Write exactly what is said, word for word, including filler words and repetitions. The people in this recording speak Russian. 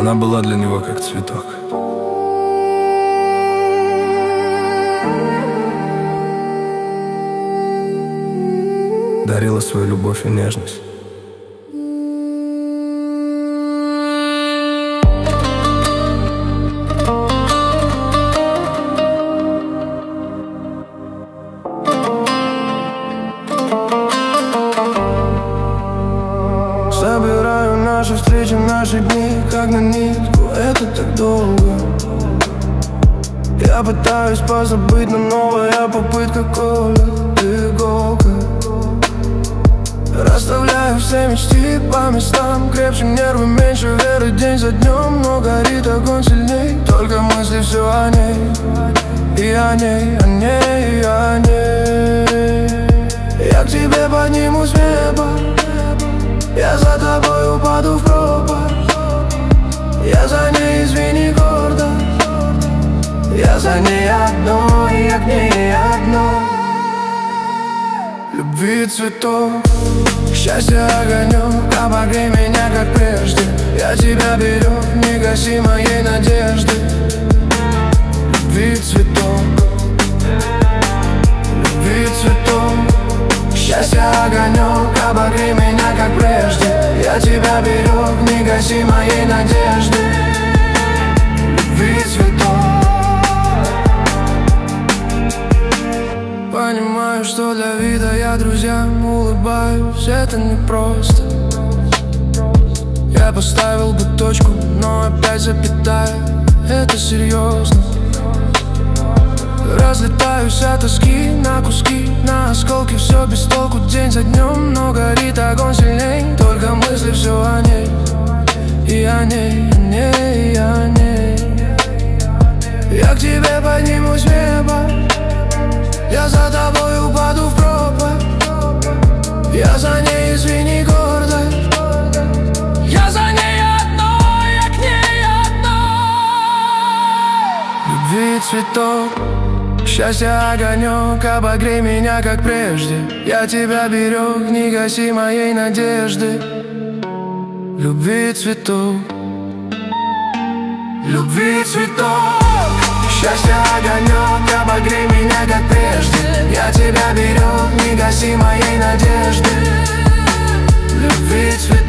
Она была для него как цветок. Дарила свою любовь и нежность. Собираю наши встречи, наши дни, как на нитку, это так долго. Я пытаюсь позабыть, но новая попытка колет иголка. Расставляю все мечты по местам, крепче нервы, меньше веры день за днем. Но горит огонь сильней, только мысли все о ней. И о ней, о ней, и о ней. Я к тебе поднимусь в небо, я за тобой упаду в пропасть. Я за ней, извини, гордо. Я за ней одной, я к ней одной. Любви цветок, счастье огонек, обогрей меня, как прежде. Я тебя берег, не гаси моей надежды. Любви цветок, любви цветок, счастье огонек, обогрей меня, как прежде. Я тебя берег, не гаси моей надежды. Любви цветок. Понимаю, что для вида я друзьям улыбаюсь, это непросто. Я поставил бы точку, но опять запятая, это серьезно. Разлетаюсь от тоски на куски, на осколки, все без толку день за днем. Но горит огонь сильней, только мысли все о ней. И о ней, о ней, и о ней. Я к тебе поднимусь в небо, я за тобой упаду в пропасть. Я за ней, извини, гордость. Я за ней одной, я к ней одной. Любви цветок, счастье огонек, обогрей меня, как прежде. Я тебя берег, не гаси моей надежды. Любви цветок, любви цветок, счастье огонек, обогрей меня, как прежде. Я тебя берег, не гаси моей надежды. Любви цветок.